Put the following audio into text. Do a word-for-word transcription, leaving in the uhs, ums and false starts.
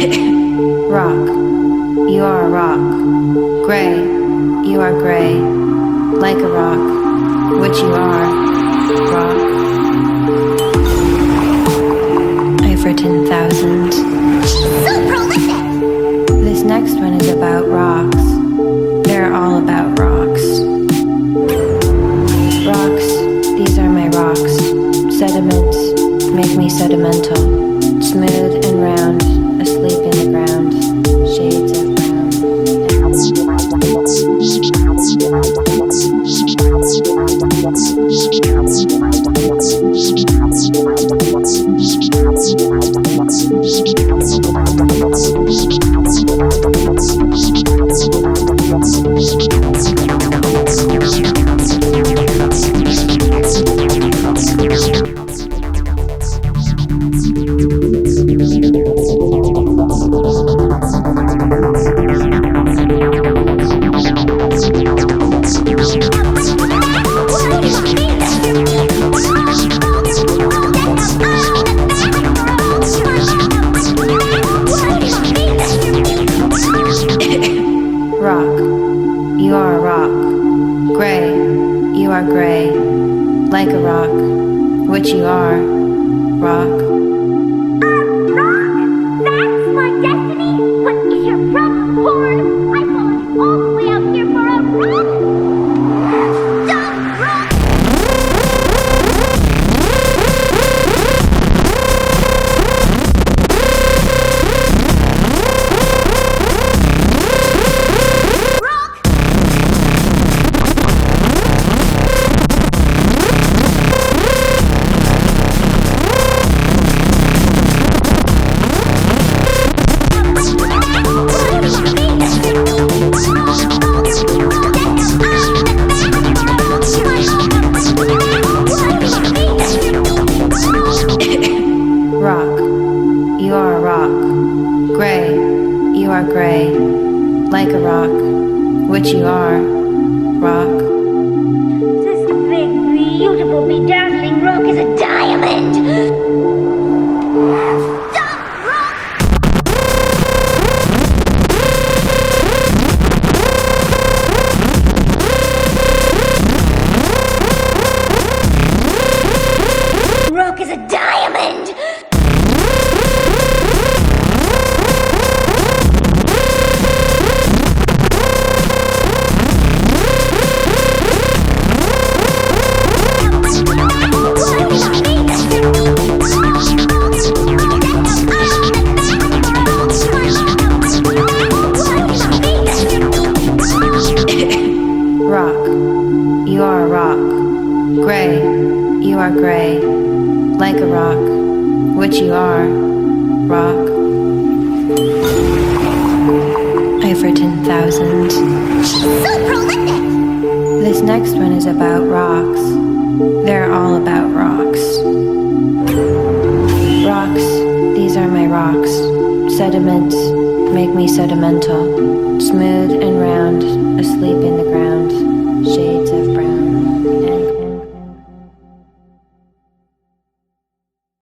Rock, you are a rock. Gray, you are gray. Like a rock, which you are, rock. I've written thousands. So prolific! This next one is about rocks. They're all about rocks. Rocks, these are my rocks. Sediments make me sedimental. Smooth and round, asleep in the ground. Shades of brown. Rock, you are a rock. Gray, you are gray. Like a rock, which you are, rock. A rock? That's my destiny? What is your problem, Horn? I followed you all the way out here for a rock? Stop, rock! Rock, you are a rock. Gray, you are gray. Like a rock, which you are, rock. This big, beautiful, bedazzling rock is a diamond! Stop, rock! Rock is a diamond! Rock, you are a rock. Gray, you are gray. Like a rock, which you are, rock. I've written thousands. So prolific! This next one is about rocks. They're all about rocks. Rocks, these are my rocks. Sediments make me sedimental. Smooth and round, asleep in the ground. Shades of brown.